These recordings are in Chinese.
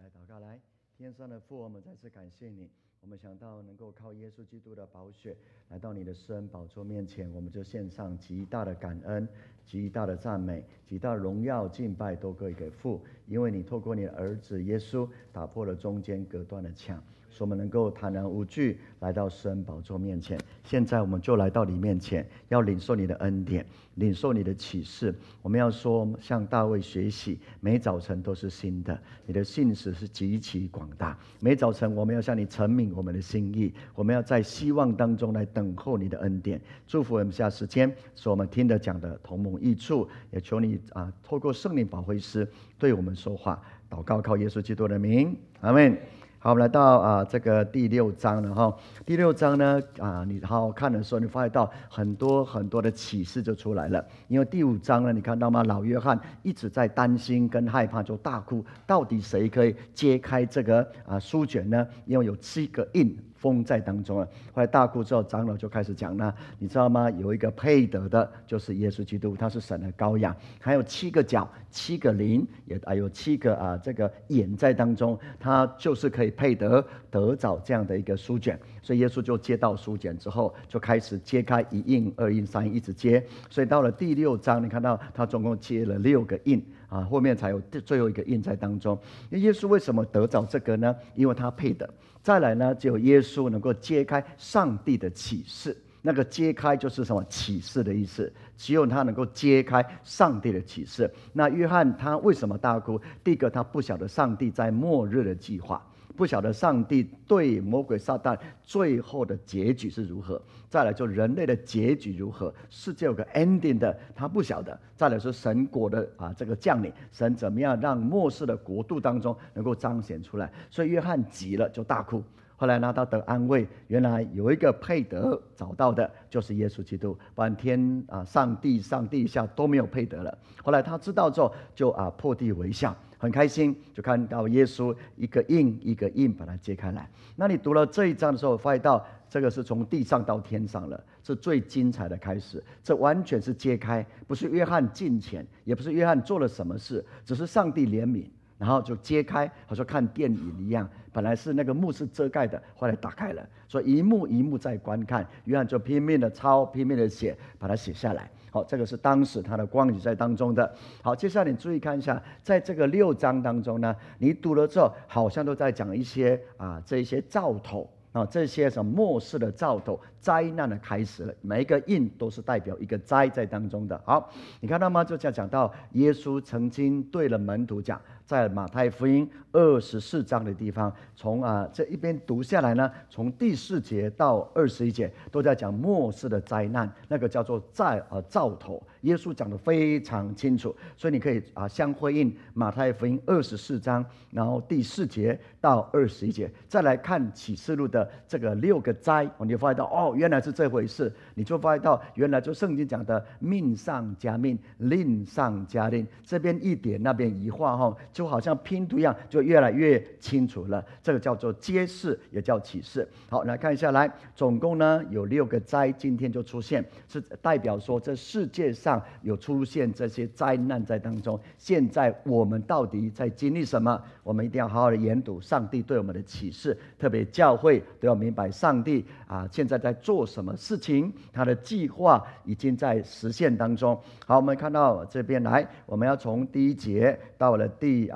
祷告。来，天上的父，我们再次感谢你。我们想到能够靠耶稣基督的宝血来到你的施恩宝座面前，我们就献上极大的感恩、极大的赞美、极大的荣耀敬拜都归给父，因为你透过你的儿子耶稣打破了中间隔断的墙，使我们能够坦然无惧来到施恩宝座面前。现在我们就来到你面前，要领受你的恩典，领受你的启示。我们要说向大卫学习，每早晨都是新的，你的信实是极其广大。每早晨我们要向你陈明我们的心意，我们要在希望当中来等候你的恩典。祝福我们下时间，使我们听得讲的同盟益处，也求你透过圣灵保惠师对我们说话。祷告靠耶稣基督的名，阿们。好，我们来到这个第6章了哈。第6章呢你好好看的时候，你发现到很多很多的启示就出来了。因为第5章呢，你看到吗？老约翰一直在担心跟害怕，就大哭，到底谁可以揭开这个书卷呢？因为有7个印封在当中了。后来大哭之后，长老就开始讲呢，你知道吗？有一个配得的，就是耶稣基督，他是神的羔羊，还有7个角、7个灵，也还有7个这个眼在当中，他就是可以配得着这样的一个书卷。所以耶稣就接到书卷之后，就开始揭开1印、2印、3印，一直接。所以到了第6章，你看到他总共接了6个印后面才有最后一个印在当中。耶稣为什么得着这个呢？因为他配得。再来呢，只有耶稣能够揭开上帝的启示。那个揭开就是什么？启示的意思。只有他能够揭开上帝的启示。那约翰他为什么大哭？第一个，他不晓得上帝在末日的计划，不晓得上帝对魔鬼撒旦最后的结局是如何。再来就人类的结局如何，世界有个 ending 的，他不晓得。再来是神国的这个降临，神怎么样让末世的国度当中能够彰显出来。所以约翰急了就大哭。后来呢，他得安慰，原来有一个配得找到的，就是耶稣基督，不然天上帝下都没有配得了。后来他知道之后，就破地为笑，很开心，就看到耶稣一个印一个印把它揭开来。那你读了这一章的时候，发现到这个是从地上到天上了，是最精彩的开始。这完全是揭开，不是约翰进前，也不是约翰做了什么事，只是上帝怜悯，然后就揭开，好像看电影一样。本来是那个幕是遮盖的，后来打开了，所以一幕一幕在观看。约翰就拼命的抄，拼命的写，把它写下来。好，这个是当时他的光景在当中的。好，接下来你注意看一下，在这个6章当中呢，你读了之后，好像都在讲一些这一些兆头。这些什么末世的兆头，灾难的开始了。每一个印都是代表一个灾在当中的。好，你看到吗？就讲到耶稣曾经对了门徒讲，在马太福音24章的地方，从这一边读下来呢，从第4节到21节都在讲末世的灾难，那个叫做兆头。耶稣讲得非常清楚，所以你可以相辉映马太福音24章，然后第4节到21节，再来看启示录的这个6个灾，你就发现到原来是这回事。你就发现到原来就圣经讲的命上加命，令上加令，这边一点那边一画就好像拼图一样，就越来越清楚了。这个叫做揭示，也叫启示。好，来看一下，来总共呢有6个灾，今天就出现，是代表说这世界上有出现这些灾难在当中。现在我们到底在经历什么？我们一定要好好的研读上帝对我们的启示，特别教会都要明白上帝现在在做什么事情，他的计划已经在实现当中。好，我们看到这边来，我们要从第1节到了第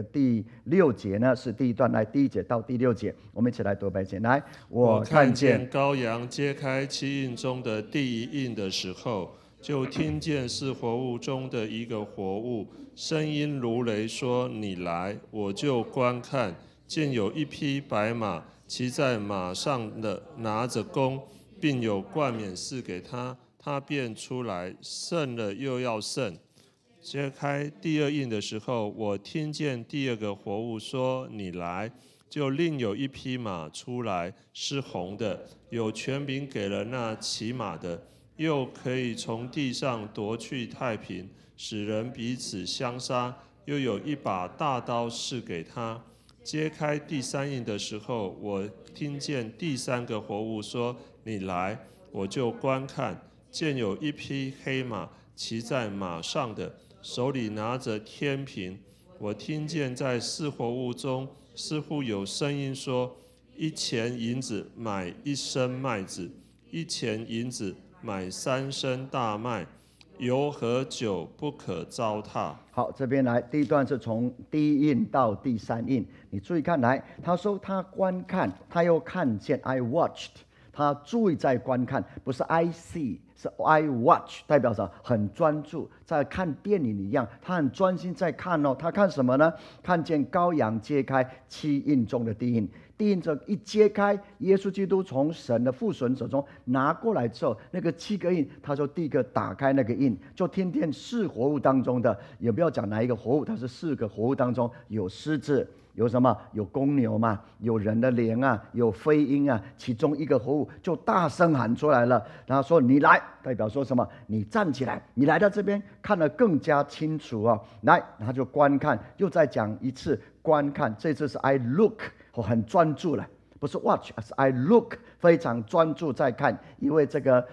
6节呢，是第一段。来，第1节到第6节，我们一起来读背经。来， 我看见羔羊揭开7印中的第1印的时候，就听见是活物中的一个活物，声音如雷说：“你来！”我就观看，见有一匹白马，骑在马上的拿着弓，并有冠冕赐给他，他便出来，胜了又要胜。揭开第2印的时候，我听见第2个活物说：“你来！”就另有一匹马出来，是红的，有权柄给了那骑马的，又可以从地上夺去太平，使人彼此相杀，又有一把大刀赐给他。揭开第3印的时候，我听见第3个活物说：“你来！”我就观看，见有一匹黑马，骑在马上的，手里拿着天平， 我听见在四活物中似乎有声音说：1钱银子买1升麦子，1钱银子买3升大麦，油和酒不可糟蹋。 好，这边来，第一段是从第一印到第3印，你注意看来，他说他观看，他又看见 ，I watched， 他注意在观看，不是 I see， 是 I watch， 代表着很专注，在看电影一样，他很专心在看哦。他看什么呢？看见羔羊揭开7印中的第一印。第一印一揭开，耶稣基督从神的父神手中拿过来之后，那个7个印，他就第一个打开那个印，就听见4活物当中的，也不要讲哪一个活物，它是4个活物当中有狮子，有什么？有公牛嘛，有人的灵啊，有飞鹰啊，其中一个活物就大声喊出来了，然后说：“你来！”代表说什么？你站起来，你来到这边看得更加清楚哦。来，他就观看，又再讲一次观看，这次是 I look。我很专注了，不是 watch， 而是 I look， 非常专注在看，因为这个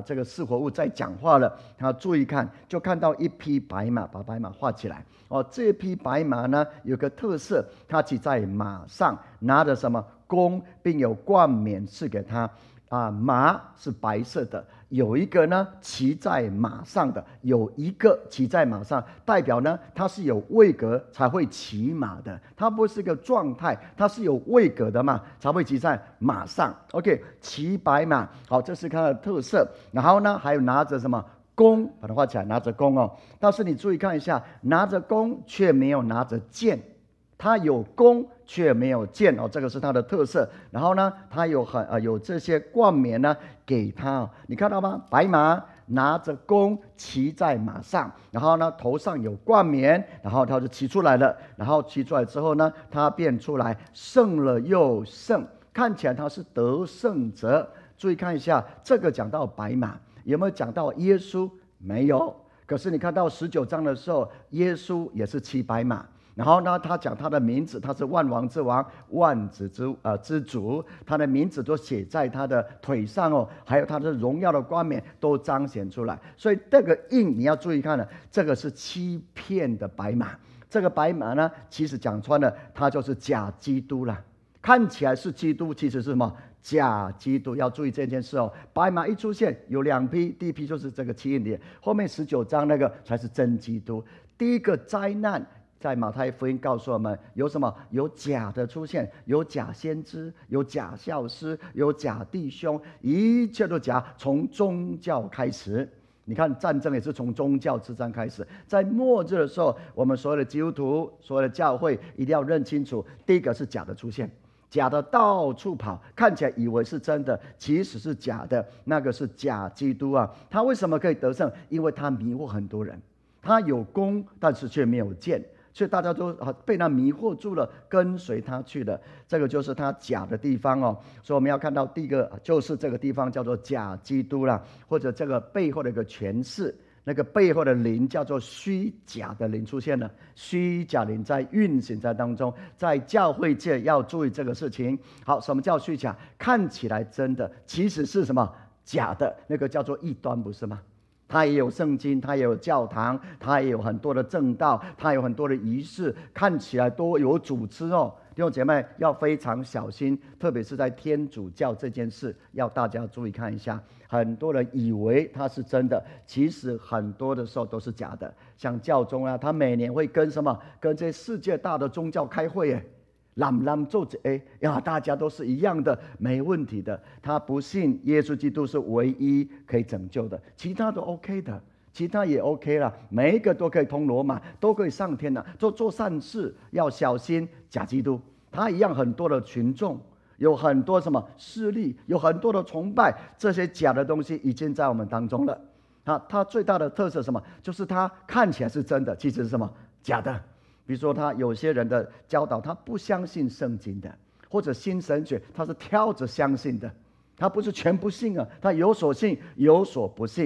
4活物在讲话了，他注意看，就看到一匹白马，把白马画起来。这匹白马呢有个特色，它骑在马上，拿着什么弓，并有冠冕赐给他。马是白色的，有一个呢骑在马上的，有一个骑在马上，代表呢他是有位格才会骑马的，他不是个状态，他是有位格的嘛，才会骑在马上。OK， 骑白马，好，这是它的特色。然后呢，还有拿着什么弓，把它画起来，拿着弓哦。但是你注意看一下，拿着弓却没有拿着剑。他有弓却没有剑哦，这个是他的特色。然后呢，他有这些冠冕呢给他，你看到吗？白马拿着弓骑在马上，然后呢头上有冠冕，然后他就骑出来了。然后骑出来之后呢，他便出来胜了又胜，看起来他是得胜者。注意看一下，这个讲到白马，有没有讲到耶稣？没有。可是你看到19章的时候，耶稣也是骑白马。然后呢，他讲他的名字，他是万王之王，万子之主，他的名字都写在他的腿上哦，还有他的荣耀的冠冕都彰显出来。所以这个印你要注意看了，这个是7片的白马。这个白马呢，其实讲穿了，它就是假基督了。看起来是基督，其实是什么？假基督。要注意这件事哦。白马一出现，有2批，第一批就是这个7印里，后面19章那个才是真基督。第一个灾难。在马太福音告诉我们有什么？有假的出现，有假先知，有假教师，有假弟兄，一切都假。从宗教开始，你看战争也是从宗教之战开始。在末日的时候，我们所有的基督徒、所有的教会一定要认清楚，第一个是假的出现，假的到处跑，看起来以为是真的，其实是假的，那个是假基督啊。他为什么可以得胜？因为他迷惑很多人，他有弓，但是却没有剑。所以大家都被他迷惑住了，跟随他去了。这个就是他假的地方哦。所以我们要看到第一个就是这个地方叫做假基督啦，或者这个背后的一个诠释，那个背后的灵叫做虚假的灵出现了，虚假灵在运行在当中，在教会界要注意这个事情。好，什么叫虚假？看起来真的，其实是什么？假的，那个叫做异端，不是吗？他也有圣经，他也有教堂，他也有很多的正道，他有很多的仪式，看起来都有组织哦。弟兄姐妹要非常小心，特别是在天主教这件事，要大家注意看一下。很多人以为它是真的，其实很多的时候都是假的。像教宗啊，他每年会跟什么？跟这些世界大的宗教开会耶。大家都是一样的，没问题的。他不信耶稣基督是唯一可以拯救的，其他都 OK 的，其他也 OK 了，每一个都可以通罗马，都可以上天了。做善事要小心假基督，他一样很多的群众，有很多什么势力，有很多的崇拜，这些假的东西已经在我们当中了。他最大的特色是什么？就是他看起来是真的，其实是什么？假的。比如说他有些人的教导，他不相信圣经的，或者新神学他是挑着相信的，他不是全不信啊，他有所信有所不信。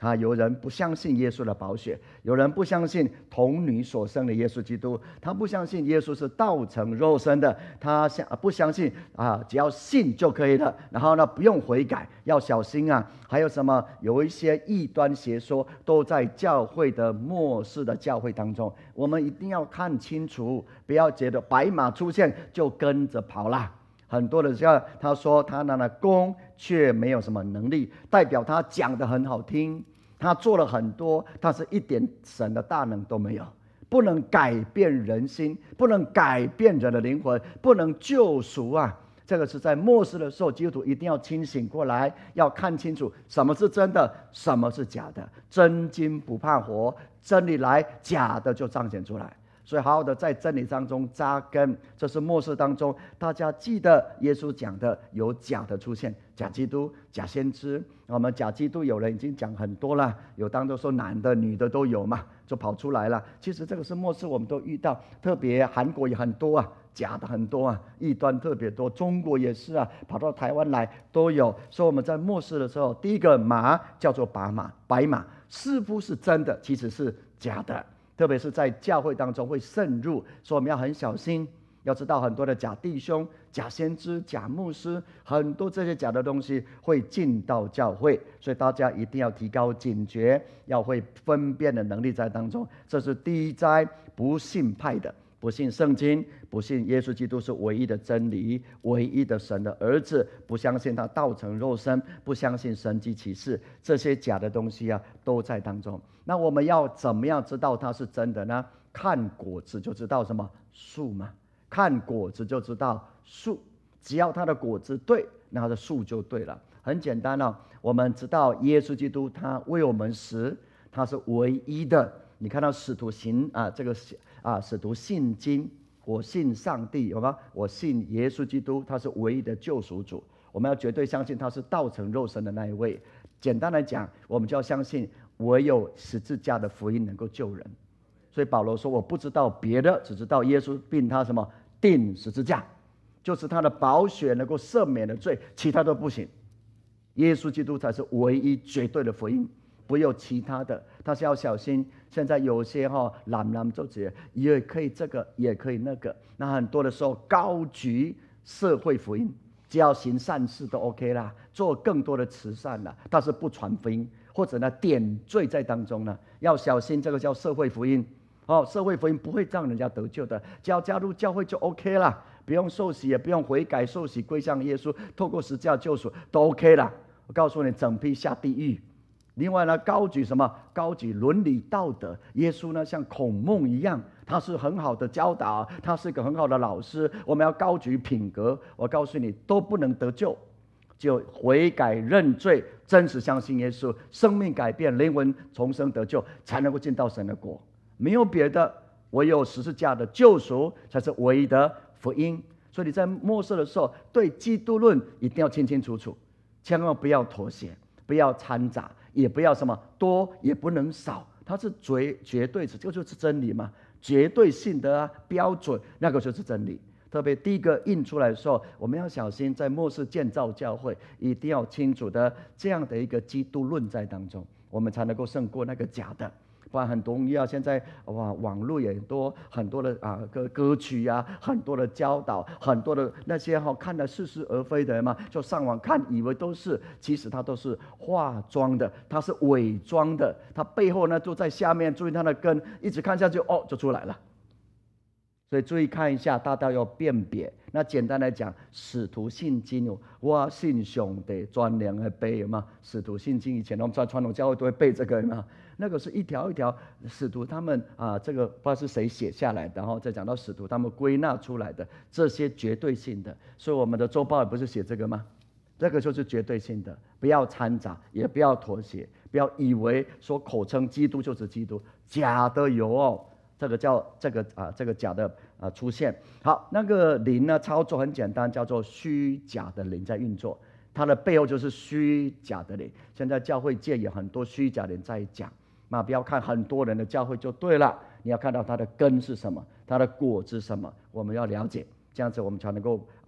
有人不相信耶稣的宝血，有人不相信童女所生的耶稣基督，他不相信耶稣是道成肉身的，他不相信只要信就可以了，然后呢不用悔改，要小心啊！还有什么？有一些异端邪说都在教会的末世的教会当中，我们一定要看清楚，不要觉得白马出现就跟着跑啦。很多的像他说他拿了功却没有什么能力，代表他讲得很好听，他做了很多，但是一点神的大能都没有，不能改变人心，不能改变人的灵魂，不能救赎啊！这个是在末世的时候，基督徒一定要清醒过来，要看清楚什么是真的，什么是假的。真金不怕火，真理来，假的就彰显出来。所以好好的在真理当中扎根，这是末世当中大家记得耶稣讲的，有假的出现，假基督、假先知。我们假基督有人已经讲很多了，有当中说男的女的都有嘛，就跑出来了。其实这个是末世我们都遇到，特别韩国也很多啊，假的很多啊，异端特别多，中国也是啊，跑到台湾来都有。所以我们在末世的时候，第一个马叫做白马，似乎是真的，其实是假的。特别是在教会当中会渗入，所以我们要很小心。要知道很多的假弟兄、假先知、假牧师，很多这些假的东西会进到教会，所以大家一定要提高警觉，要会分辨的能力在当中。这是第一灾，不信派的，不信圣经，不信耶稣基督是唯一的真理，唯一的神的儿子，不相信他道成肉身，不相信神迹奇事，这些假的东西都在当中。那我们要怎么样知道它是真的呢？看果子就知道什么树嘛，看果子就知道树，只要它的果子对，那它的树就对了。很简单哦，我们知道耶稣基督他为我们死，他是唯一的。你看到使徒行使徒信经，我信上帝，有吗？我信耶稣基督，他是唯一的救赎主。我们要绝对相信他是道成肉身的那一位。简单来讲，我们就要相信唯有十字架的福音能够救人。所以保罗说，我不知道别的，只知道耶稣并他什么钉十字架，就是他的宝血能够赦免的罪，其他都不行。耶稣基督才是唯一绝对的福音，不有其他的。但是要小心，现在有些懒做这也可以这个，也可以那个。那很多的时候高举社会福音，只要行善事都 OK 啦，做更多的慈善啦，但是不传福音，或者呢点缀在当中呢，要小心，这个叫社会福音。社会福音不会让人家得救的，只要加入教会就 OK 了，不用受洗，也不用悔改，受洗归向耶稣，透过十字架救赎都 OK 了。我告诉你，整批下地狱。另外呢，高举什么？高举伦理道德。耶稣呢，像孔孟一样，他是很好的教导，他是一个很好的老师。我们要高举品格。我告诉你，都不能得救，就悔改认罪，真实相信耶稣，生命改变，灵魂重生得救，才能够进到神的国。没有别的，唯有十字架的救赎才是唯一的福音。所以你在末世的时候，对基督论一定要清清楚楚，千万不要妥协，不要掺杂，也不要什么多，也不能少。它是绝对，这就是真理嘛，绝对性的标准，那个就是真理。特别第一个印出来的时候，我们要小心，在末世建造教会，一定要清楚的这样的一个基督论在当中，我们才能够胜过那个假的。不然很容易现在网络也多，很多的歌曲很多的教导，很多的那些看得似是而非的人嘛，就上网看，以为都是，其实它都是化妆的，它是伪装的，它背后呢就在下面，注意它的根，一直看下去就出来了。所以注意看一下，大家要辨别。那简单来讲，使徒信经我信上帝专良的背嘛。使徒信经以前我们在传统教会都会背这个嘛，那个是一条一条使徒他们这个不知道是谁写下来的，然后再讲到使徒他们归纳出来的这些绝对性的。所以我们的周报也不是写这个吗？这个就是绝对性的，不要掺杂，也不要妥协，不要以为说口称基督就是基督，假的有这个叫这个假的出现。好，那个灵呢，操作很简单，叫做虚假的灵在运作，它的背后就是虚假的灵。现在教会界有很多虚假灵在讲，那不要看很多人的教会就对了，你要看到它的根是什么，它的果子是什么，我们要了解，这样子我们才能够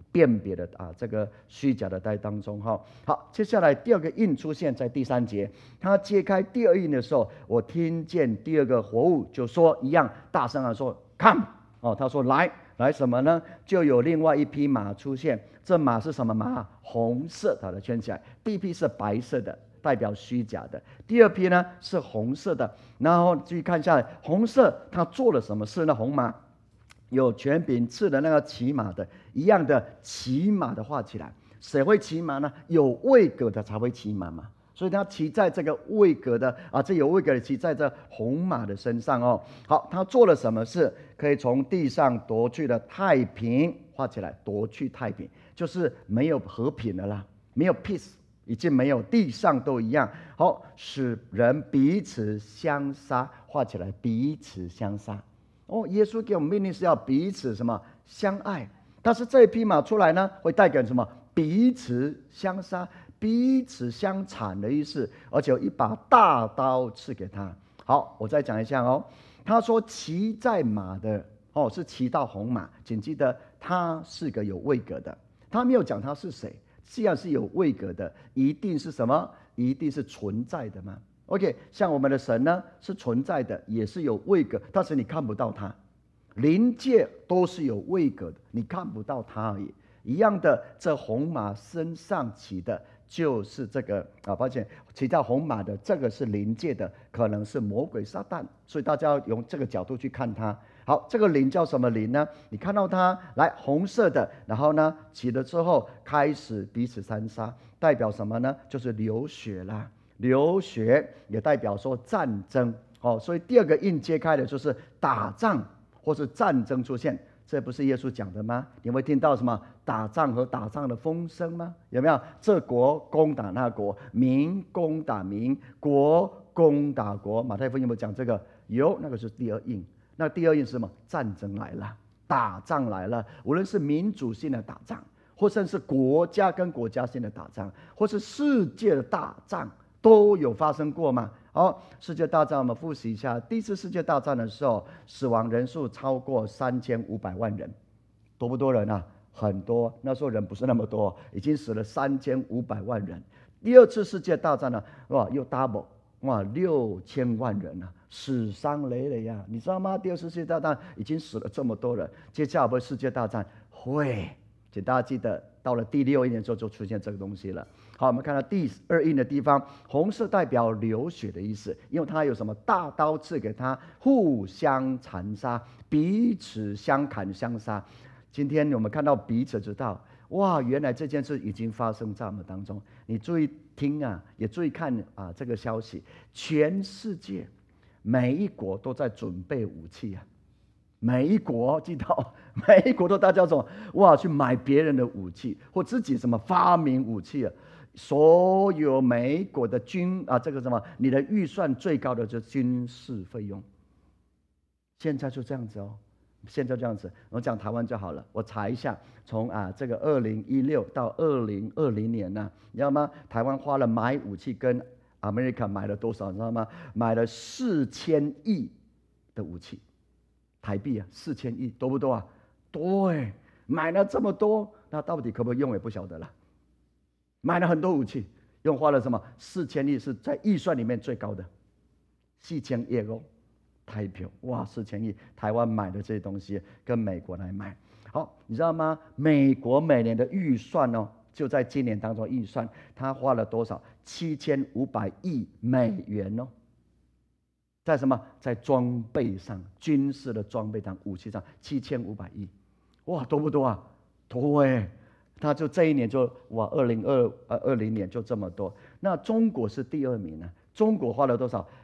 辨别的这个虚假的在当中哈。好，接下来第二个印出现在第3节，他揭开第二印的时候，我听见第二个活物就说一样大声地说 ，Come 哦，他说来什么呢？就有另外一匹马出现，这马是什么马？红色，把它圈起来。第一匹是白色的，代表虚假的；第二匹呢是红色的。然后继续看下来，红色它做了什么事呢？红马有权柄赐的那个骑马的，一样的骑马的画起来。谁会骑马呢？有位格的才会骑马嘛。所以他骑在这个位格的这有位格的骑在这红马的身上哦。好，他做了什么事？可以从地上夺去了太平，画起来，夺去太平，就是没有和平了啦，没有 peace， 已经没有，地上都一样。好，使人彼此相杀，画起来，彼此相杀。哦，耶稣给我们命令是要彼此什么相爱，但是这一匹马出来呢，会带给什么？彼此相杀。彼此相残的意思，而且有一把大刀赐给他。好，我再讲一下哦。他说骑在马的是骑到红马，请记得他是个有位格的，他没有讲他是谁。既然是有位格的，一定是什么？一定是存在的嘛。OK， 像我们的神呢是存在的，也是有位格，但是你看不到他。灵界都是有位格的，你看不到他而已。一样的，这红马身上骑的就是这个抱歉，骑到红马的这个是灵界的，可能是魔鬼撒旦，所以大家要用这个角度去看它。好，这个灵叫什么灵呢？你看到它来红色的，然后呢骑了之后开始彼此三杀，代表什么呢？就是流血啦，流血也代表说战争所以第二个印揭开的就是打仗或是战争出现。这不是耶稣讲的吗？你会听到什么打仗和打仗的风声吗？有没有？这国攻打那国，民攻打民，国攻打国。马太福音有没有讲这个？有，那个是第二印。那第二印是什么？战争来了，打仗来了。无论是民主性的打仗，或甚至是国家跟国家性的打仗，或是世界的大战，都有发生过吗？好，世界大战我们复习一下。第一次世界大战的时候，死亡人数超过3500万人，多不多人啊？很多。那时候人不是那么多，已经死了3500万人。第二次世界大战呢，又 double， 6000万人啊，死伤累累呀，你知道吗？第二次世界大战已经死了这么多人，接下来会世界大战会，请大家记得，到了第6印的时候就出现这个东西了。好，我们看到第2印的地方，红色代表流血的意思，因为它有什么大刀赐给他，互相残杀，彼此相砍相杀。今天我们看到彼此知道，原来这件事已经发生在我们当中。你注意听也注意看这个消息，全世界每一国都在准备武器每一国记到，每一国都大家说去买别人的武器，或自己什么发明武器所有美国的这个什么，你的预算最高的就是军事费用。现在就这样子现在这样子，我讲台湾就好了。我查一下，从这个2016到2020年呢，你知道吗？台湾花了买武器跟 America 买了多少？你知道吗？买了4000亿的武器，台币4000亿，多不多啊？多买了这么多，那到底可不可以用也不晓得了。买了很多武器，花了什么？4000亿是在预算里面最高的，4000亿台币，4000亿，台湾买的这些东西跟美国来买。好，你知道吗？美国每年的预算就在今年当中预算，他花了多少？7500亿美元在什么？在装备上，军事的装备上，武器上，7500亿，多不多啊？多他就这一年就2020年就这么多。那中国是第2名中国花了多少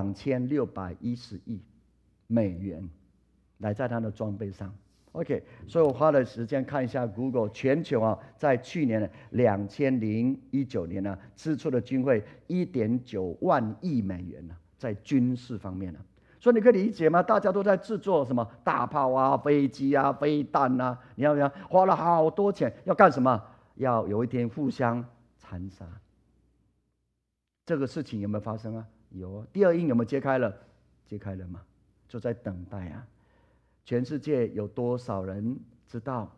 ？2610亿美元来在它的装备上。OK， 所以我花了时间看一下 Google， 全球在去年2019年支出的军费1.9万亿美元在军事方面所以你可以理解吗？大家都在制作什么大炮飞机飞弹你要花了好多钱，要干什么？要有一天互相残杀。这个事情有没有发生有第2印有没有揭开了？揭开了吗？就在等待全世界有多少人知道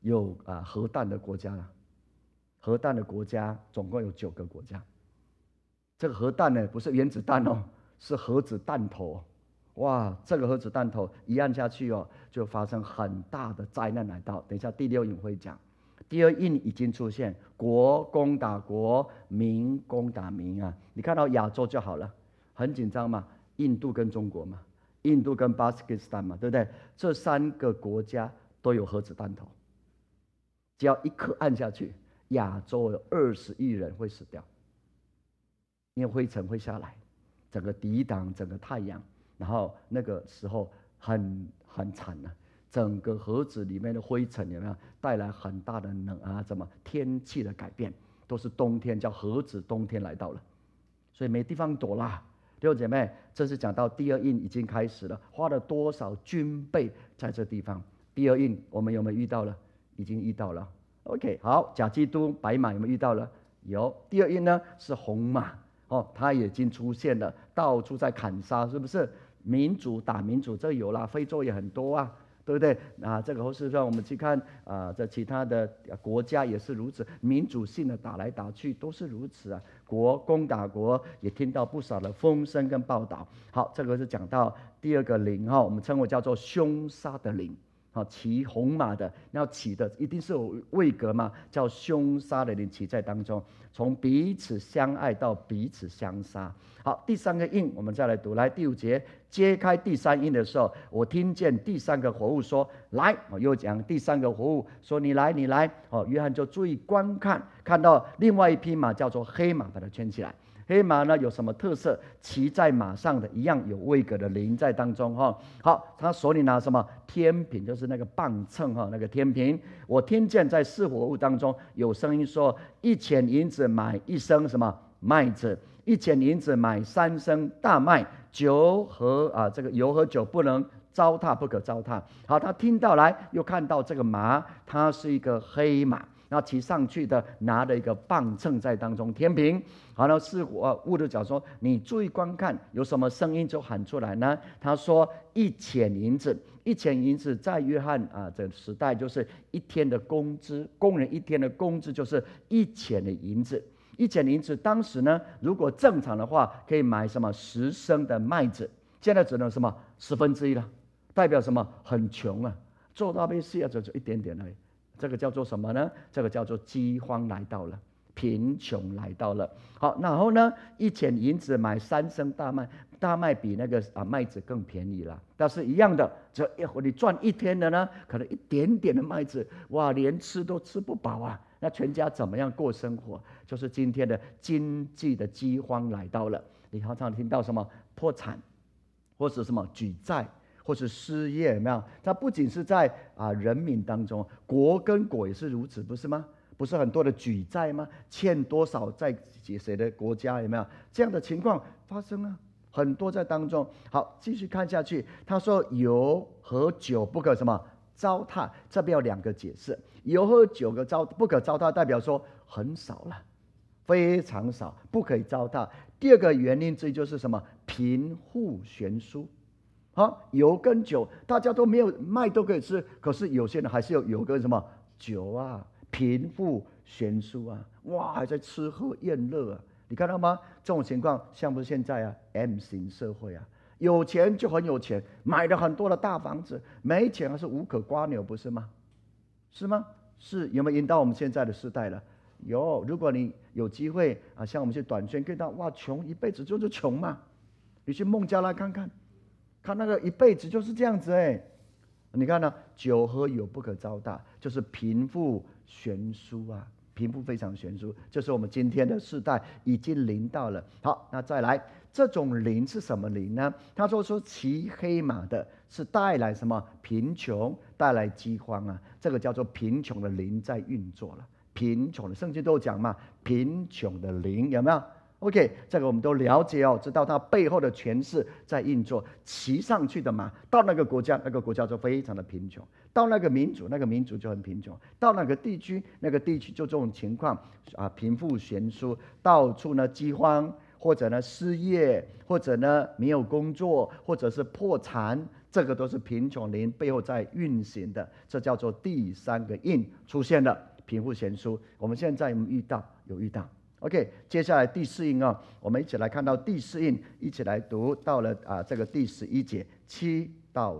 有核弹的国家了。核弹的国家总共有9个国家。这个核弹呢，不是原子弹哦，是核子弹头。哇，这个核子弹头一按下去哦，就发生很大的灾难来到。等一下第6印会讲，第2印已经出现，国攻打国，民攻打民啊。你看到亚洲就好了，很紧张嘛，印度跟中国嘛，印度跟巴基斯坦嘛，对不对？这3个国家都有核子弹头，只要一颗按下去，亚洲有20亿人会死掉，因为灰尘会下来，整个抵挡整个太阳，然后那个时候很惨了。整个盒子里面的灰尘有没有带来很大的天气的改变？都是冬天，叫核子冬天来到了，所以没地方躲啦。弟兄姐妹，这是讲到第2印已经开始了，花了多少军备在这地方？第2印我们有没有遇到了？已经遇到了。OK， 好，假基督白马有没有遇到了？有。第2印呢是红马哦，它已经出现了，到处在砍杀，是不是？民主打民主，这有啦，非洲也很多啊，对不对？这个或是说我们去看在其他的国家也是如此，民主性的打来打去都是如此啊。国攻打国，也听到不少的风声跟报道。好，这个是讲到第2个灵哈，我们称为叫做凶杀的灵。骑红马的，要骑的一定是有位格嘛，叫凶杀的灵骑在当中，从彼此相爱到彼此相杀。好，第3个印我们再来读，来第5节，揭开第3印的时候，我听见第3个活物说来，又讲第3个活物说你来你来。约翰就注意观看，看到另外一匹马叫做黑马，把它圈起来。黑马呢有什么特色？骑在马上的一样有位格的灵在当中哈。好，他手里拿什么？天平，就是那个磅秤哈，那个天平。我听见在4活物当中有声音说：1钱银子买1升什么麦子，1钱银子买3升大麦，酒和这个油和酒不能糟蹋，不可糟蹋。好，他听到来，又看到这个马，它是一个黑马。然后骑上去的拿了一个磅秤在当中，天平。好了，4活物的讲说，你注意观看，有什么声音就喊出来呢？他说1钱银子，1钱银子在约翰这个时代就是1天的工资，工人1天的工资就是1钱的银子。1钱银子当时呢，如果正常的话，可以买什么10升的麦子，现在只能什么1/10了，代表什么？很穷啊，做到被卸就一点点而已。这个叫做什么呢？这个叫做饥荒来到了，贫穷来到了。好，然后呢，1钱银子买3升大麦，大麦比那个麦子更便宜了，但是一样的，只要你赚1天的呢，可能一点点的麦子，哇，连吃都吃不饱啊。那全家怎么样过生活？就是今天的经济的饥荒来到了。你常常听到什么破产，或是什么举债，或是失业，有没有？它不仅是在人民当中，国跟国也是如此，不是吗？不是很多的举债吗？欠多少债给谁的国家，有没有这样的情况发生啊？很多在当中。好，继续看下去，他说油和酒不可什么糟蹋，这边有2个解释。油和酒不可糟蹋，代表说很少了，非常少，不可以糟蹋。第2个原因之一就是什么？贫富悬殊。好，油跟酒大家都没有，麦都可以吃，可是有些人还是有油跟什么酒啊，贫富悬殊啊，哇，还在吃喝宴乐啊，你看到吗？这种情况像不是现在M 型社会啊？有钱就很有钱，买了很多的大房子，没钱还是无可刮牛，不是吗？是吗？是，有没有引导我们现在的时代了？有，如果你有机会像我们去短宣，看到哇，穷一辈子就是穷嘛，你去孟加拉看看。看那个一辈子就是这样子你看呢，酒和油不可糟蹋，就是贫富悬殊啊，贫富非常悬殊，就是我们今天的世代已经临到了。好，那再来，这种临是什么临呢？他说骑黑马的是带来什么？贫穷，带来饥荒啊，这个叫做贫穷的灵在运作了。贫穷的圣经都有讲嘛，贫穷的灵有没有？OK， 这个我们都了解知道它背后的诠释在运作。骑上去的马到那个国家，那个国家就非常的贫穷；到那个民族，那个民族就很贫穷；到那个地区，那个地区就这种情况贫富悬殊，到处呢饥荒，或者呢失业，或者呢没有工作，或者是破产这个都是贫穷灵背后在运行的，这叫做第三个印出现了，贫富悬殊。我们现在有遇到。OK， 接下来第四印我们一起来看到第四印，一起来读到了这个第11节7到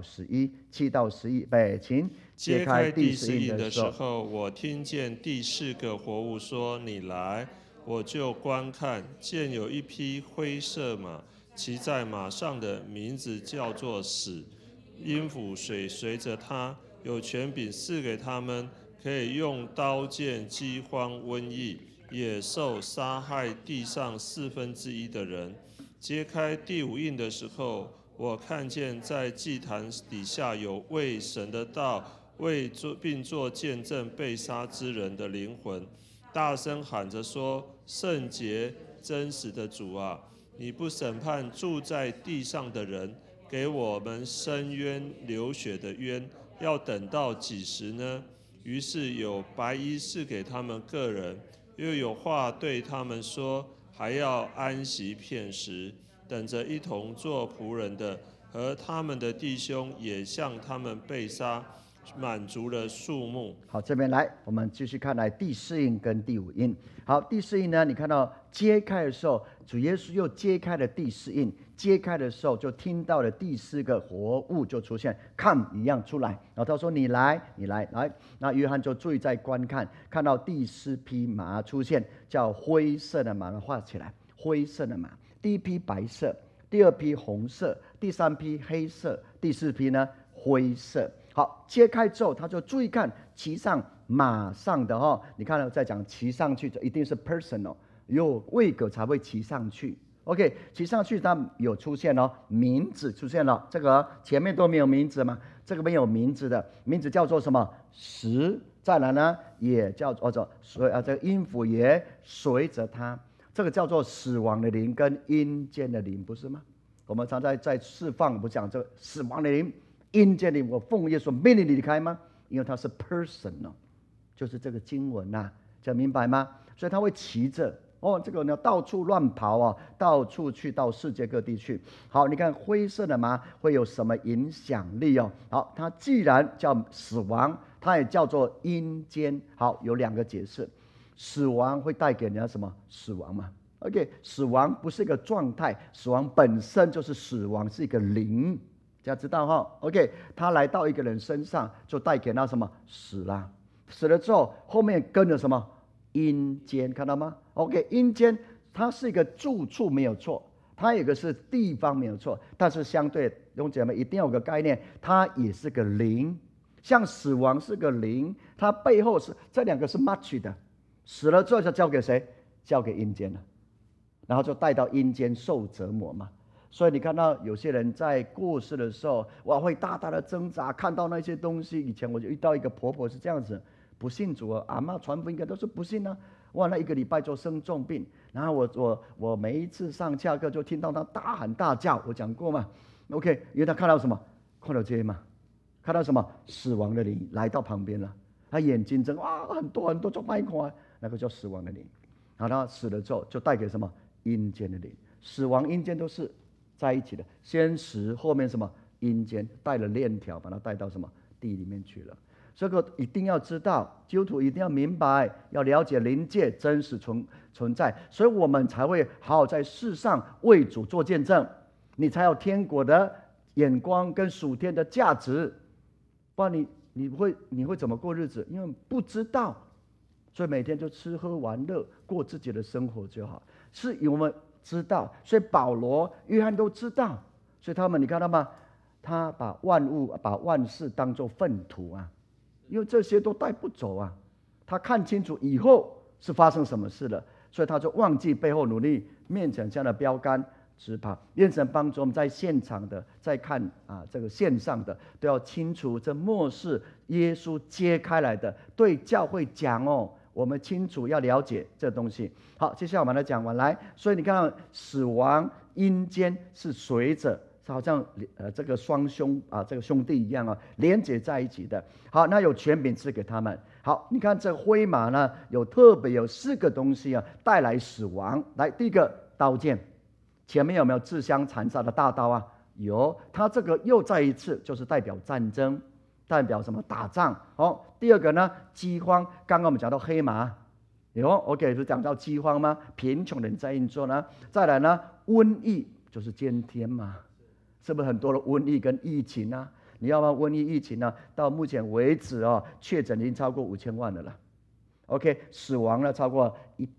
11，备请揭开第四印的时候，我听见第4个活物说：“你来。”我就观看，见有一匹灰色马，骑在马上的名字叫做死，阴府水随着他，有权柄赐给他们，可以用刀剑、饥荒、瘟疫、野兽杀害地上1/4的人。揭开第5印的时候，我看见在祭坛底下有为神的道并做见证被杀之人的灵魂，大声喊着说：“圣洁真实的主啊，你不审判住在地上的人，给我们伸冤流血的冤，要等到几时呢？”于是有白衣赐给他们个人，又有话对他们说，还要安息片时，等着一同做仆人的和他们的弟兄也像他们被杀，满足了数目。 好，这边来，我们继续看来第4印跟第5印。好，第4印呢，你看到揭开的时候，主耶稣又揭开了第4印。揭开的时候，就听到了第4个活物就出现，看一样出来。然后他说：“你来。”那约翰就注意在观看，看到第4匹马出现，叫灰色的马，画起来，灰色的马。第1匹白色，第2匹红色，第3匹黑色，第4匹呢灰色。好，揭开之后，他就注意看骑上马上的你看到在讲骑上去，就一定是 personal， 有位格才会骑上去。OK， 骑上去，它有出现名字出现了，这个前面都没有名字嘛，这个没有名字的，名字叫做什么？死。再来呢，也叫做这个阴府也随着他，这个叫做死亡的灵跟阴间的灵，不是吗？我们常在释放，不讲这个死亡的灵、阴间的灵，我奉耶稣命令你离开吗？因为它是 personal， 就是这个经文这样明白吗？所以他会骑着。这个呢，到处乱跑到处去到世界各地去。好，你看灰色的马会有什么影响力好，它既然叫死亡，它也叫做阴间。好，有2个解释。死亡会带给人家什么？死亡嘛。OK， 死亡不是一个状态，死亡本身就是死亡，是一个灵，大家知道OK， 它来到一个人身上，就带给他什么？死了。死了之后，后面跟着什么？阴间，看到吗 ？OK， 阴间它是一个住处没有错，它有一个是地方没有错，但是相对弟兄姐妹一定要有个概念，它也是个灵，像死亡是个灵，它背后是这2个是 match 的，死了之后就交给谁？交给阴间了，然后就带到阴间受折磨嘛。所以你看到有些人在过世的时候，会大大的挣扎，看到那些东西。以前我就遇到一个婆婆是这样子。不信主阿嬷传福音应该都是不信那1个礼拜就生重病，然后我每一次上下课就听到她大喊大叫，我讲过嘛 ，OK， 因为她看到什么？看到这些嘛，看到什么？死亡的灵来到旁边了，她眼睛睁很多很多就卖看，那个叫死亡的灵，然后她死了之后就带给什么？阴间的灵，死亡阴间都是在一起的，先死后面什么？阴间带了链条把它带到什么？地里面去了。这个一定要知道，基督徒一定要明白，要了解灵界真实存在，所以我们才会好好在世上为主做见证，你才有天国的眼光跟属天的价值，不然你会怎么过日子？因为不知道，所以每天就吃喝玩乐，过自己的生活就好。是我们知道，所以保罗、约翰都知道，所以他们你看到吗？他把万物、把万事当作粪土因为这些都带不走他看清楚以后是发生什么事了，所以他就忘记背后努力，面前这样的标杆直跑。愿神帮助我们在现场的，在看这个线上的，都要清楚这末世耶稣揭开来的，对教会讲我们清楚要了解这东西。好，接下来我们来讲完来，所以你看死亡阴间是随着。好像这个双兄这个兄弟一样连接在一起的。好，那有权柄赐给他们。好，你看这灰马呢，特别有4个东西带来死亡。来，第一个刀剑，前面有没有自相残杀的大刀有，它这个又再一次就是代表战争，代表什么？打仗。第二个呢，饥荒。刚刚我们讲到黑马，有 OK 是讲到饥荒吗？贫穷人在运作呢。再来呢，瘟疫就是今天嘛，是不是很多的瘟疫跟疫情啊？你要不瘟疫疫情呢？到目前为止确诊已经超过5000万了。OK， 死亡了超过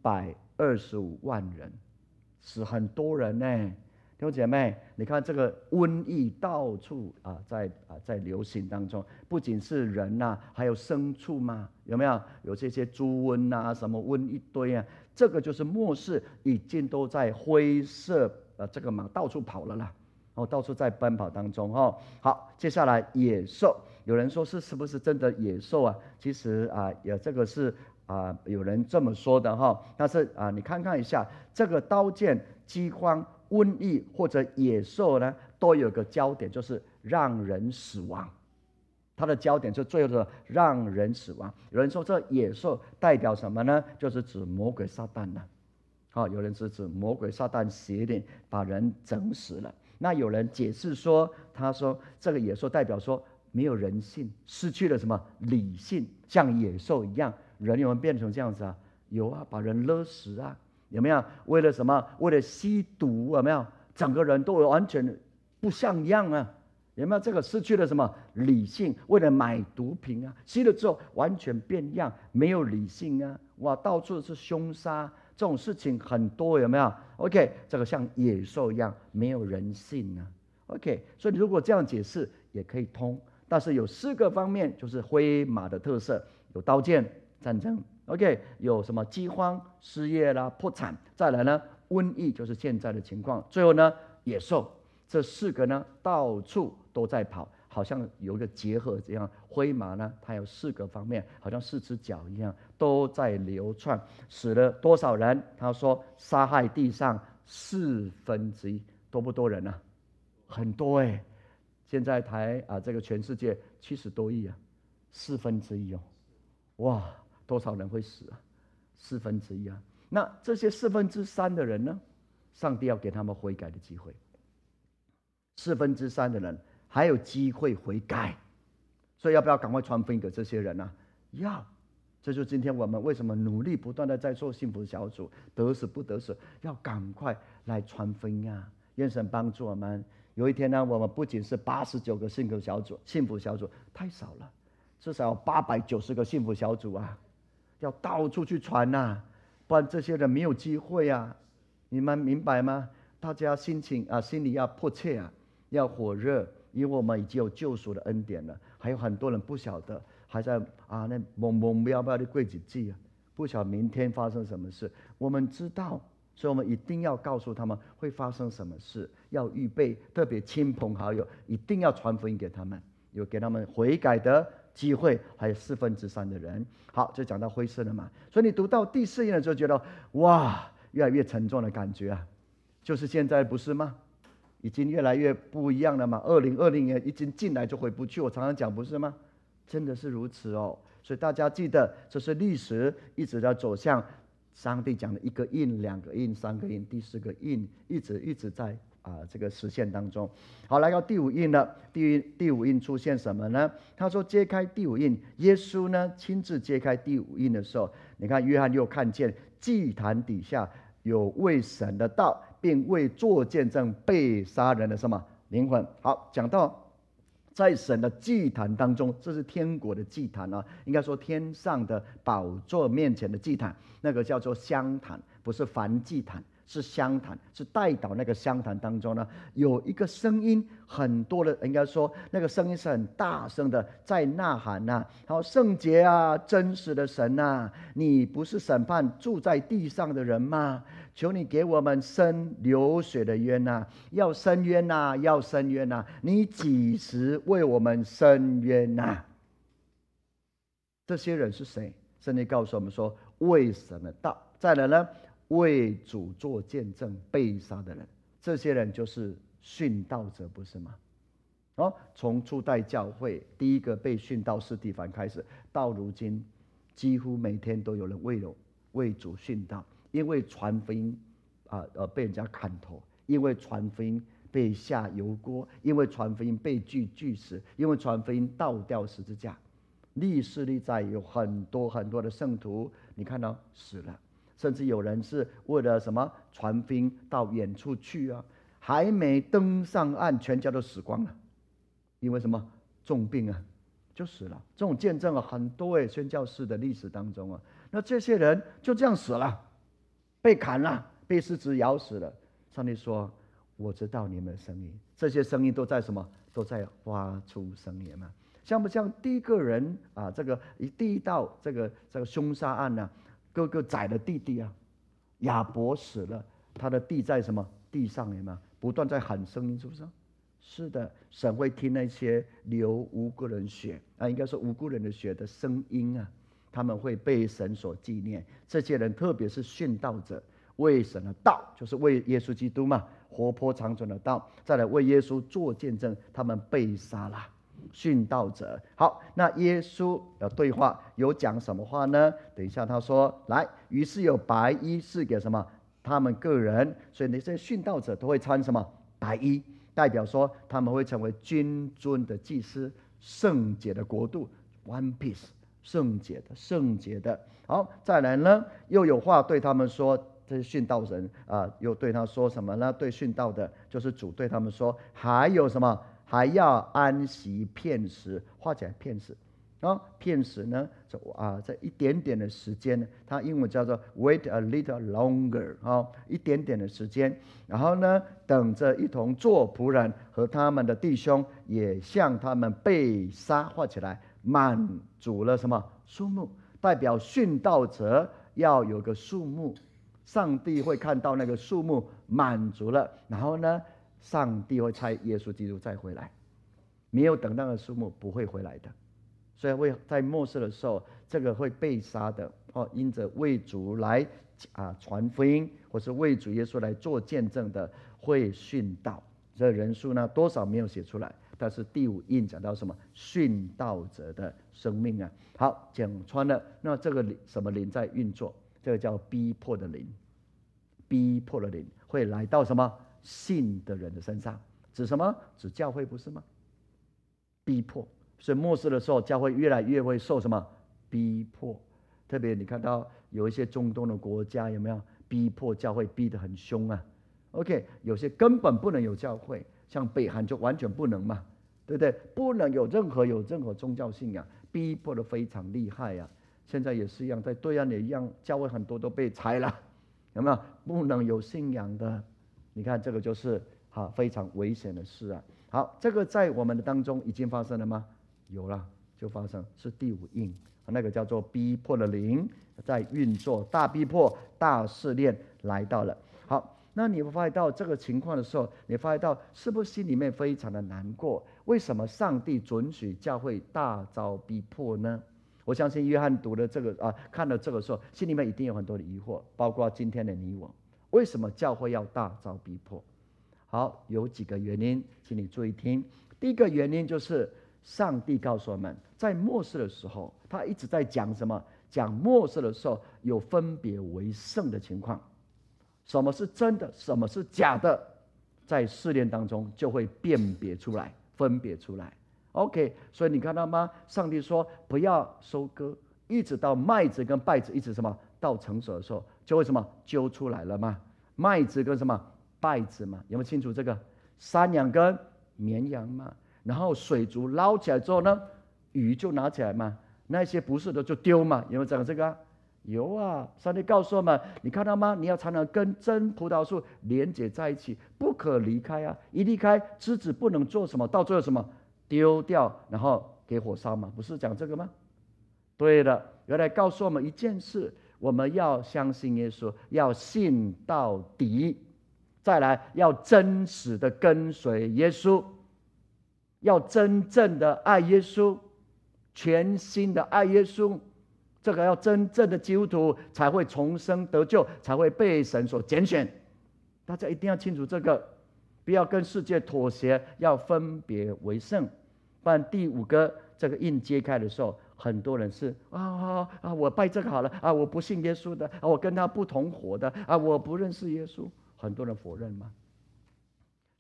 125万人，死很多人呢。弟兄姐妹，你看这个瘟疫到处在流行当中，不仅是人呐，还有牲畜嘛，有没有？有这些猪瘟啊，什么瘟一堆啊，这个就是末世已经都在灰色这个嘛到处跑了啦，到处在奔跑当中。好，接下来野兽，有人说是不是真的野兽啊？其实也这个是有人这么说的但是你看一下这个刀剑、饥荒、瘟疫或者野兽呢，都有个焦点，就是让人死亡。它的焦点是最后的让人死亡。有人说这野兽代表什么呢？就是指魔鬼撒旦了。有人是指魔鬼撒旦邪灵把人整死了。那有人解释说，他说这个野兽代表说没有人性，失去了什么理性，像野兽一样。人有没有变成这样子啊？有啊，把人勒死啊，有没有？为了什么？为了吸毒，有没有？整个人都完全不像样啊，有没有？这个失去了什么理性？为了买毒品啊，吸了之后完全变样，没有理性啊！哇，到处是凶杀，这种事情很多，有没有 ？OK， 这个像野兽一样，没有人性啊。OK， 所以如果这样解释也可以通，但是有4个方面，就是灰马的特色，有刀剑、战争。OK， 有什么饥荒、失业啦、破产，再来呢瘟疫，就是现在的情况。最后呢野兽，这4个呢到处都在跑，好像有一个结合这样。灰马呢，它有4个方面，好像4只脚一样，都在流窜。死了多少人？他说杀害地上1/4，多不多人啊？很多现在这个全世界70多亿啊，1/4哇！多少人会死啊？1/4啊！那这些3/4的人呢？上帝要给他们悔改的机会。3/4的人还有机会悔改，所以要不要赶快传福音给这些人啊？要！这就是今天我们为什么努力不断的在做幸福小组，得死不得死，要赶快来传福音啊！愿神帮助我们。有一天呢，我们不仅是89个幸福小组太少了，至少有890个幸福小组啊！要到处去传呐，不然这些人没有机会啊！你们明白吗？大家心里要迫切啊，要火热，因为我们已经有救赎的恩典了。还有很多人不晓得，还在那懵懵不要的过日子啊，不晓得明天发生什么事。我们知道，所以我们一定要告诉他们会发生什么事，要预备，特别亲朋好友一定要传福音给他们，有给他们悔改的机会。还有3/4的人。好，就讲到灰色了嘛。所以你读到第4页的时候，觉得哇，越来越沉重的感觉啊，就是现在不是吗？已经越来越不一样了嘛。2020年已经进来就回不去，我常常讲不是吗？真的是如此哦。所以大家记得，这是历史一直在走向上帝讲的1个印、2个印、3个印、第4个印，一直在这个实现当中。好，来到第5印了。第5印出现什么呢？他说揭开第5印，耶稣呢亲自揭开第5印的时候，你看约翰又看见祭坛底下有为神的道，并为作见证被杀人的什么灵魂。好，讲到在神的祭坛当中，这是天国的祭坛啊，应该说天上的宝座面前的祭坛，那个叫做香坛，不是燔祭坛，是香坛，是代祷那个香坛当中呢，有一个声音，很多的，应该说那个声音是很大声的，在呐喊呐，好，圣洁啊，真实的神啊，你不是审判住在地上的人吗？求你给我们伸流血的冤呐，要伸冤呐，要伸冤呐，你几时为我们伸冤呐？这些人是谁？圣经告诉我们说，为神的道。再来呢，为主做见证被杀的人，这些人就是殉道者，不是吗？从初代教会第一个被殉道司提反开始，到如今几乎每天都有人为主殉道，因为传福音被人家砍头，因为传福音被下油锅，因为传福音被锯死，因为传福音倒掉十字架。历史历代有很多很多的圣徒，你看到死了，甚至有人是为了什么传福音到远处去啊，还没登上岸，全家都死光了，因为什么重病啊，就死了。这种见证很多宣教士的历史当中啊，那这些人就这样死了，被砍了，被狮子咬死了。上帝说：“我知道你们的声音，这些声音都在什么？都在发出声音嘛。”像不像第一个人啊？第一道这个凶杀案呢、哥哥宰了弟弟啊，亚伯死了，他的弟在什么地上？有没有不断在喊声音？是不是？是的，神会听那些流无辜人血啊，应该说无辜人的血的声音啊，他们会被神所纪念。这些人，特别是殉道者，为神的道，就是为耶稣基督嘛，活泼长存的道，再来为耶稣做见证，他们被杀了。殉道者。好，那耶稣的对话有讲什么话呢？等一下他说，来，于是有白衣赐给什么他们个人，所以那些殉道者都会穿什么白衣，代表说他们会成为君尊的祭司，圣洁的国度 ，One Piece， 圣洁的。好，再来呢，又有话对他们说。这些殉道人啊，又对他说什么呢？对殉道的，就是主对他们说，还有什么？还要安息片时，画起来片时啊，片时呢，这一点点的时间，它英文叫做 wait a little longer 啊，一点点的时间。然后呢，等着一同做仆人和他们的弟兄，也向他们被杀，画起来满足了什么数目？代表殉道者要有个数目。上帝会看到那个数目满足了，然后呢，上帝会差耶稣基督再回来。没有等到的数目不会回来的，所以会在末世的时候，这个会被杀的哦，因着为主来传福音，或是为主耶稣来做见证的，会殉道。这人数呢，多少没有写出来，但是第五印讲到什么殉道者的生命啊。好，讲穿了，那这个什么灵在运作？这个叫逼迫的灵，逼迫的灵会来到什么信的人的身上？指什么？指教会，不是吗？逼迫，所以末世的时候，教会越来越会受什么逼迫？特别你看到有一些中东的国家，有没有逼迫教会，逼得很凶啊 ？OK， 有些根本不能有教会，像北韩就完全不能嘛，对不对？不能有任何宗教信仰，逼迫得非常厉害啊。现在也是一样，在对岸也一样，教会很多都被裁了，有没有？不能有信仰的，你看这个就是非常危险的事啊。好，这个在我们的当中已经发生了吗？有了，就发生，是第五印，那个叫做逼迫的灵在运作，大逼迫、大试炼来到了。好，那你会发现到这个情况的时候，你发现到是不是心里面非常的难过？为什么上帝准许教会大遭逼迫呢？我相信约翰读了这个看了这个时候，心里面一定有很多的疑惑，包括今天的你我，为什么教会要大遭逼迫？好，有几个原因，请你注意听。第一个原因就是上帝告诉我们，在末世的时候，他一直在讲什么？讲末世的时候有分别为圣的情况，什么是真的，什么是假的，在试炼当中就会辨别出来，分别出来。OK， 所以你看到吗？上帝说不要收割，一直到麦子跟稗子一直什么到成熟的时候，就会什么揪出来了吗？麦子跟什么稗子嘛，有没有清楚这个？山羊跟绵羊嘛，然后水族捞起来之后呢，鱼就拿起来嘛，那些不是的就丢嘛，有没有讲这个？有啊，上帝告诉我们，你看到吗？你要常常跟真葡萄树连接在一起，不可离开啊！一离开，枝子不能做什么，到最后什么？丢掉，然后给火烧嘛，不是讲这个吗？对的，原来告诉我们一件事，我们要相信耶稣，要信到底，再来要真实的跟随耶稣，要真正的爱耶稣，全心的爱耶稣。这个要真正的基督徒才会重生得救，才会被神所拣选。大家一定要清楚这个，不要跟世界妥协，要分别为圣。不然第五个这个印揭开的时候，很多人是我拜这个好了我不信耶稣的我跟他不同伙的我不认识耶稣，很多人否认嘛。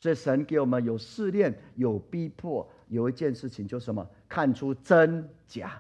所以神给我们有试炼，有逼迫，有一件事情就是什么？看出真假。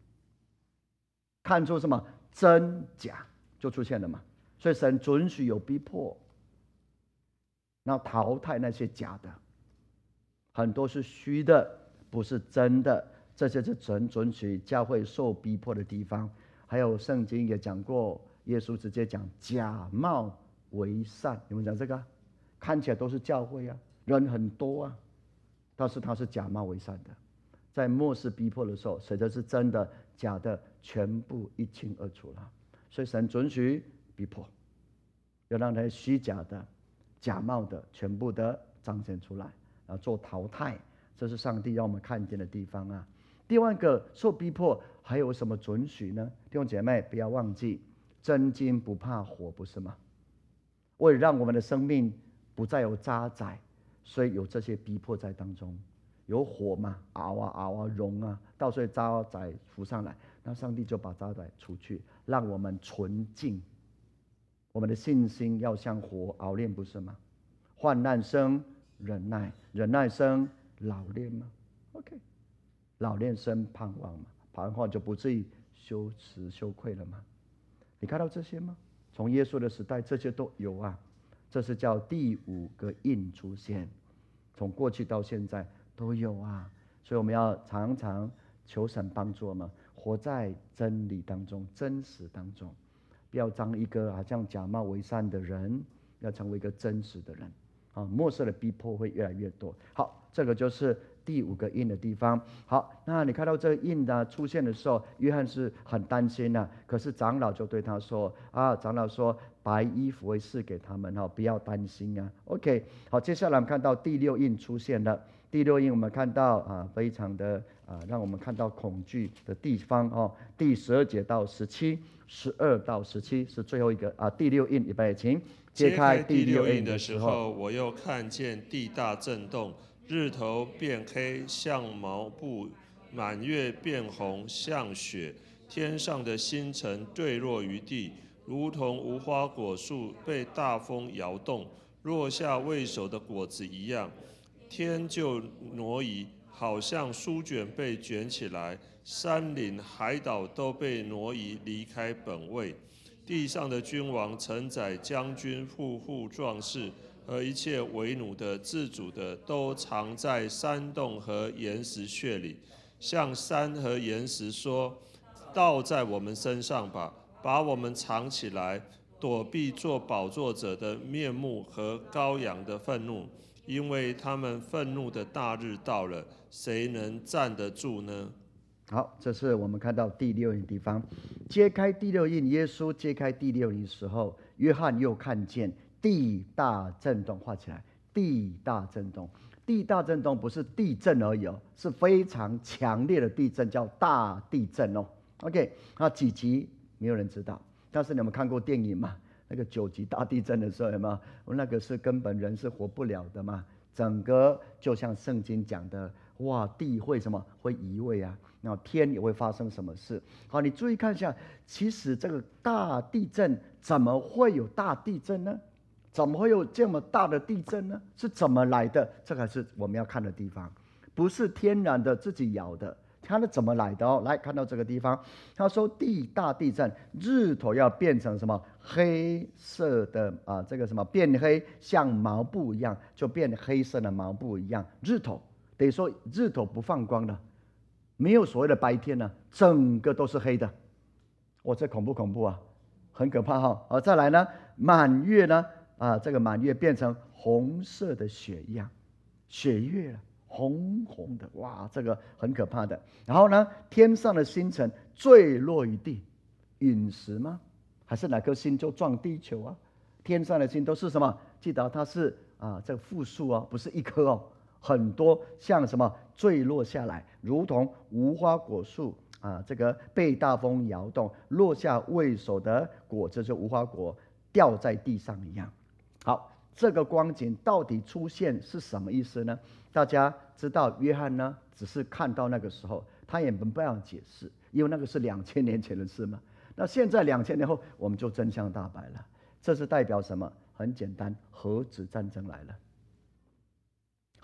看出什么？真假就出现了嘛。所以神准许有逼迫，然后淘汰那些假的，很多是虚的，不是真的。这就是神准许教会受逼迫的地方。还有圣经也讲过，耶稣直接讲假冒为善。你们讲这个，看起来都是教会啊，人很多啊，但是他是假冒为善的。在末世逼迫的时候，谁的是真的假的，全部一清二楚了。所以神准许逼迫，要让那些虚假的、假冒的全部的彰显出来，然后做淘汰。这是上帝让我们看见的地方啊。第二个受逼迫还有什么准许呢？弟兄姐妹不要忘记，真金不怕火，不是吗？为了让我们的生命不再有渣滓，所以有这些逼迫在当中。有火嘛，熬啊熬啊熔啊，到时候渣滓浮上来，那上帝就把渣滓除去，让我们纯净。我们的信心要像火熬炼，不是吗？患难生忍耐，忍耐生老练吗 ？OK， 老练生盼望嘛，盼望就不至于羞耻羞愧了吗？你看到这些吗？从耶稣的时代，这些都有啊。这是叫第5个印出现，从过去到现在都有啊。所以我们要常常求神帮助我们，活在真理当中、真实当中，不要当一个好像假冒为善的人，要成为一个真实的人。末世的逼迫会越来越多。好，这个就是第5个印的地方。好，那你看到这个印呢出现的时候，约翰是很担心啊。可是长老就对他说：“长老说白衣服会赐给他们，不要担心啊。” OK， 好，接下来我们看到第6印出现了。第6印我们看到非常的让我们看到恐惧的地方第12节到17、12到17是最后一个第6印，预备，请。 揭开第6印的时候，我又看见地大震动，日头变黑像毛布，满月变红像雪，天上的星辰坠落于地，如同无花果树被大风摇动，落下未熟的果子一样。天就挪移，好像书卷被卷起来，山岭海岛都被挪移离开本位。地上的君王、承载将军、富户、壮士和一切为奴的、自主的，都藏在山洞和岩石穴里，向山和岩石说：“倒在我们身上吧，把我们藏起来，躲避做宝座者的面目和羔羊的愤怒，因为他们愤怒的大日到了，谁能站得住呢？” 好，这是我们看到第6印的地方。揭开第6印，耶稣揭开第6印的时候，约翰又看见地大震动，画起来，地大震动。地大震动不是地震而已是非常强烈的地震，叫大地震OK， 那几级没有人知道，但是你们看过电影吗？那个9级大地震的时候，有没有？那个是根本人是活不了的嘛，整个就像圣经讲的，哇，地会什么？会移位啊。然后天也会发生什么事？好，你注意看一下，其实这个大地震怎么会有大地震呢？怎么会有这么大的地震呢？是怎么来的？这个是我们要看的地方，不是天然的自己摇的，它是怎么来的来看到这个地方，他说大地震，日头要变成什么黑色的这个什么变黑，像毛布一样，就变黑色的毛布一样。日头等于说日头不放光了。没有所谓的白天呢，整个都是黑的。这恐不恐怖啊？很可怕再来呢，满月呢这个满月变成红色的血一样，血月了，红红的，哇，这个很可怕的。然后呢，天上的星辰坠落于地，陨石吗？还是哪颗星就撞地球啊？天上的星都是什么？记得它是这个复数不是一颗很多像什么坠落下来，如同无花果树这个被大风摇动，落下未熟的果子，就无花果掉在地上一样。好，这个光景到底出现是什么意思呢？大家知道，约翰呢只是看到那个时候，他也没办法解释，因为那个是2000年前的事嘛。那现在2000年后，我们就真相大白了。这是代表什么？很简单，核子战争来了。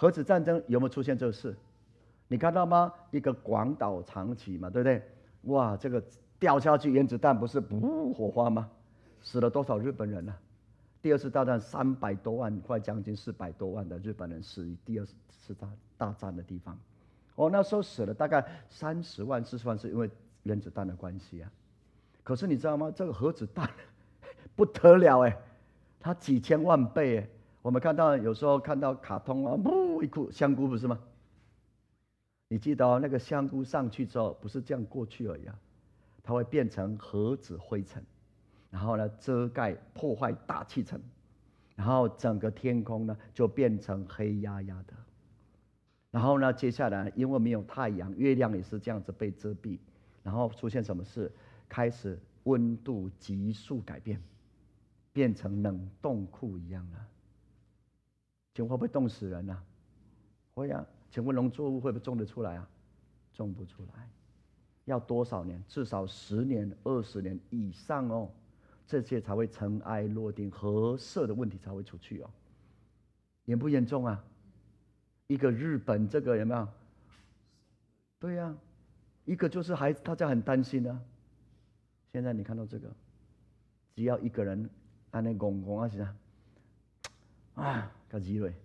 核子战争有没有出现这个事？你看到吗？一个广岛、长崎嘛，对不对？哇，这个掉下去原子弹不是火花吗？死了多少日本人啊？第二次大战300多万，快将近400多万的日本人死于第二次大战的地方。那时候死了大概30万、40万，是因为原子弹的关系啊。可是你知道吗？这个核子弹不得了哎，它几千万倍哎。我们有时候看到卡通啊，一哭香菇不是吗？你记得那个香菇上去之后，不是这样过去而已啊，它会变成核子灰尘，然后呢遮盖破坏大气层，然后整个天空呢就变成黑压压的。然后呢，接下来因为没有太阳，月亮也是这样子被遮蔽，然后出现什么事？开始温度急速改变，变成冷冻库一样了。请问会不会冻死人啊？会啊。请问农作物会不会种得出来啊？种不出来，要多少年？至少10年、20年以上哦，这些才会尘埃落定，核色的问题才会出去哦。严不严重啊？一个日本这个有没有？对呀，一个就是孩子，大家很担心啊。现在你看到这个，只要一个人按那拱拱啊，是啊，搞几蕊。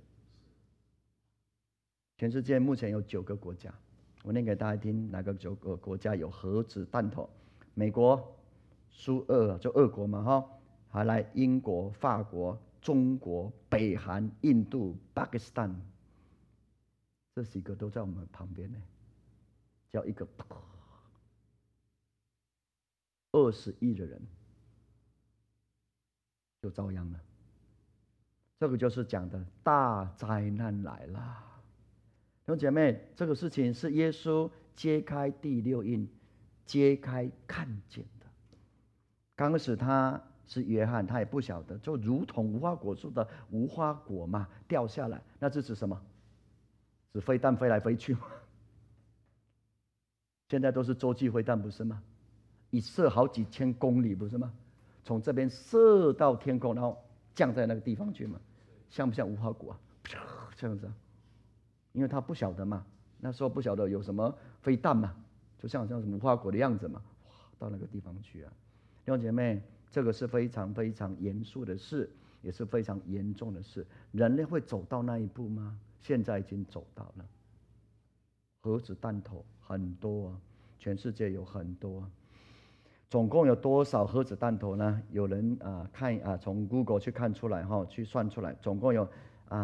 全世界目前有9个国家，我念给大家听，哪个9个国家有核子弹头？美国、苏俄就俄国嘛哈，还来英国、法国、中国、北韩、印度、巴基斯坦，这几个都在我们旁边呢。只要一个，20亿的人就遭殃了。这个就是讲的大灾难来了。弟兄姐妹，这个事情是耶稣揭开第6印，揭开看见的。刚开始他是约翰，他也不晓得，就如同无花果树的无花果嘛，掉下来，那是指什么？指飞弹飞来飞去吗？现在都是洲际飞弹不是吗？一射好几千公里不是吗？从这边射到天空，然后降在那个地方去嘛，像不像无花果啊？这样子啊。因为他不晓得嘛，那时候不晓得有什么飞弹嘛，就像什么无花果的样子嘛，到那个地方去啊。弟兄姐妹，这个是非常非常严肃的事，也是非常严重的事。人类会走到那一步吗？现在已经走到了。核子弹头很多啊，全世界有很多啊。总共有多少核子弹头呢？有人从 Google 去看出来哈，去算出来，总共有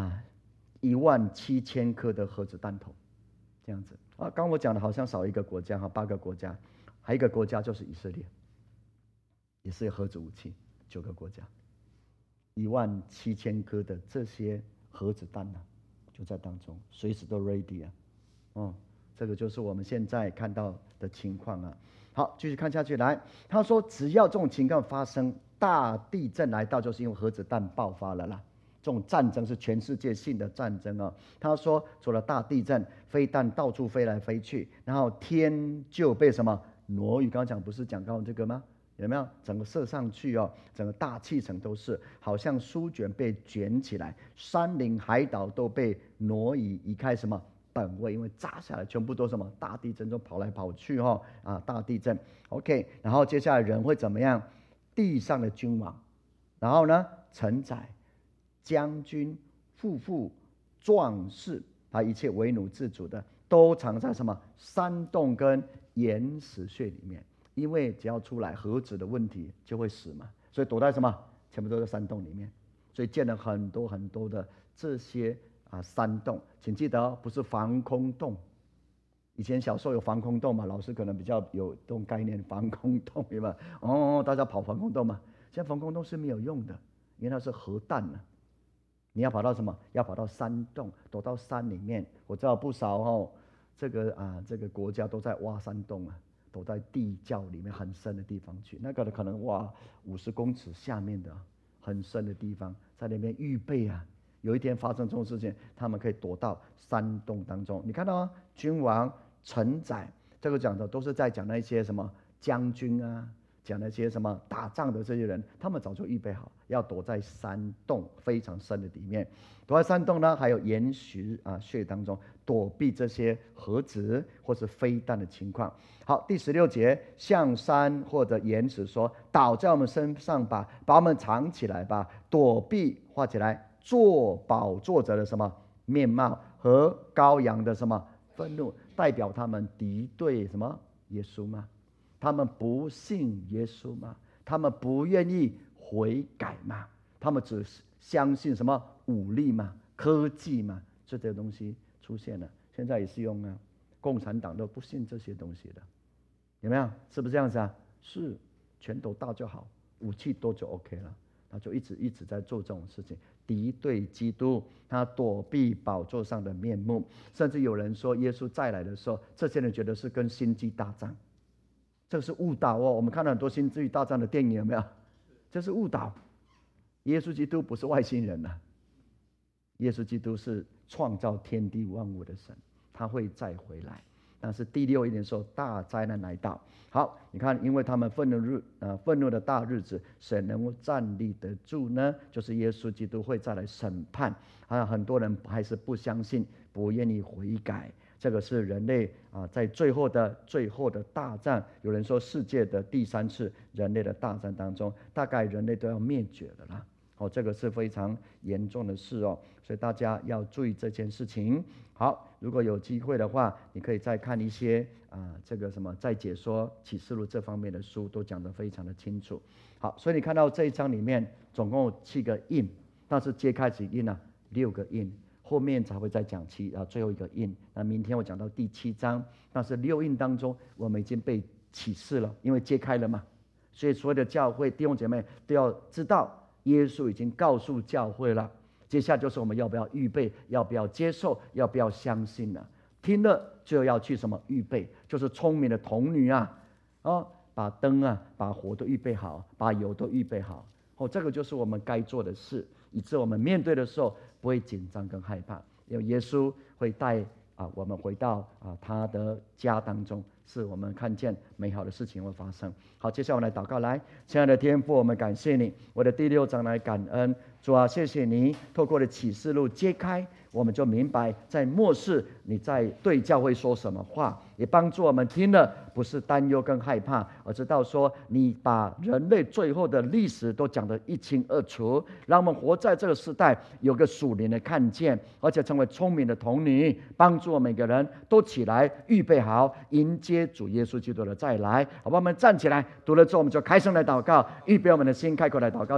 17000颗的核子弹头，这样子啊。刚我讲的好像少一个国家哈，8个国家，还有一个国家就是以色列，也是核子武器，9个国家，17000颗的这些核子弹呢，就在当中，随时都 ready 啊。这个就是我们现在看到的情况啊。好，继续看下去来，他说只要这种情况发生，大地震来到，就是因为核子弹爆发了啦。这种战争是全世界性的战争啊。他说，除了大地震，飞弹到处飞来飞去，然后天就被什么挪移？刚刚讲不是讲到这个吗？有没有？整个射上去哦，整个大气层都是好像书卷被卷起来，山林海岛都被挪移移开什么本位？因为炸下来全部都什么大地震，都跑来跑去哈大地震。OK， 然后接下来人会怎么样？地上的君王，然后呢，承载。将军、富妇、壮士，他一切为奴自主的，都藏在什么山洞跟岩石穴里面？因为只要出来核子的问题，就会死嘛，所以躲在什么？全部都在山洞里面。所以建了很多很多的这些山洞，请记得哦，不是防空洞。以前小时候有防空洞嘛，老师可能比较有这种概念，防空洞有没有？大家跑防空洞嘛。现在防空洞是没有用的，因为它是核弹呢。你要跑到什么？要跑到山洞，躲到山里面。我知道不少这个国家都在挖山洞啊，躲在地窖里面很深的地方去。那个可能挖50公尺下面的很深的地方，在那边预备啊。有一天发生这种事情，他们可以躲到山洞当中。你看到君王、臣宰，这个讲的都是在讲那些什么将军啊、 讲那些什么打仗的这些人，他们早就预备好，要躲在山洞非常深的里面。躲在山洞呢，还有岩石穴当中，躲避这些核子或是飞弹的情况。好，第16节，向山或者岩石说：“倒在我们身上吧，把我们藏起来吧，躲避画起来，做宝座者的什么面貌和羔羊的什么愤怒，代表他们敌对什么耶稣吗？他们不信耶稣吗？他们不愿意悔改吗？他们只相信什么武力吗？科技吗？这些东西出现了，现在也是用共产党都不信这些东西的，有没有？是不是这样子啊？是，拳头大就好，武器多就 OK 了。他就一直在做这种事情，敌对基督，他躲避宝座上的面目，甚至有人说耶稣再来的时候，这些人觉得是跟星际大战，这是误导哦。我们看到很多星际大战的电影，有没有？这是误导。耶稣基督不是外星人啊，耶稣基督是创造天地万物的神，他会再回来。但是第6一的时候，大灾难来到。好，你看，因为他们愤怒的大日子，谁能够站立得住呢？就是耶稣基督会再来审判。很多人还是不相信，不愿意悔改。这个是人类在最后的大战，有人说世界的第3次人类的大战当中，大概人类都要灭绝了啦。这个是非常严重的事哦，所以大家要注意这件事情。好，如果有机会的话，你可以再看一些这个什么在解说启示录这方面的书，都讲得非常的清楚。好，所以你看到这一章里面总共有7个印，但是揭开几印6个印，后面才会再讲最后一个印。那明天我讲到第7章，但是6印当中我们已经被启示了，因为揭开了嘛，所以所有的教会弟兄姐妹都要知道。耶稣已经告诉教会了，接下来就是我们要不要预备，要不要接受，要不要相信了。听了就要去什么预备，就是聪明的童女把灯把火都预备好，把油都预备好。这个就是我们该做的事，以致我们面对的时候不会紧张跟害怕，因为耶稣会带我们回到他的家当中，是我们看见美好的事情会发生。好，接下来我们来祷告。来，亲爱的天父，我们感谢你，我的第6章来感恩。主啊，谢谢你透过的启示录揭开，我们就明白在末世你在对教会说什么话，也帮助我们听了不是担忧跟害怕，而知道说你把人类最后的历史都讲得一清二楚，让我们活在这个时代有个属灵的看见，而且成为聪明的童女，帮助我们每个人都起来预备好迎接主耶稣基督的再来。好吧，我们站起来，读了之后我们就开声来祷告，预备我们的心，开口来祷告。